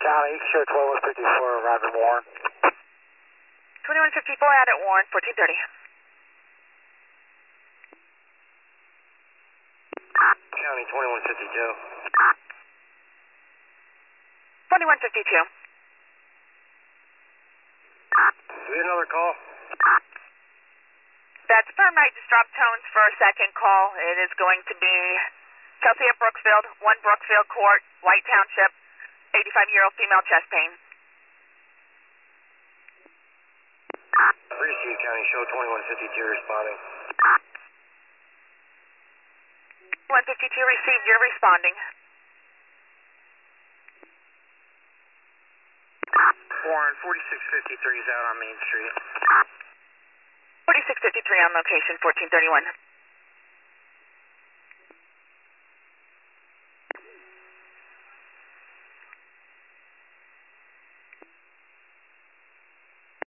County, show 2154, Roger Warren. 2154 out at Warren, 1430. County, 2152. 2152. Do we have another call? That's firm right, just drop tones for a second call. It is going to be Chelsea at Brooksfield, 1 Brooksfield Court, White Township, 85-year-old female chest pain. Reed County, show 2152 responding. 152 received, you're responding. Warren, 4653 is out on Main Street. 4653 on location, 1431.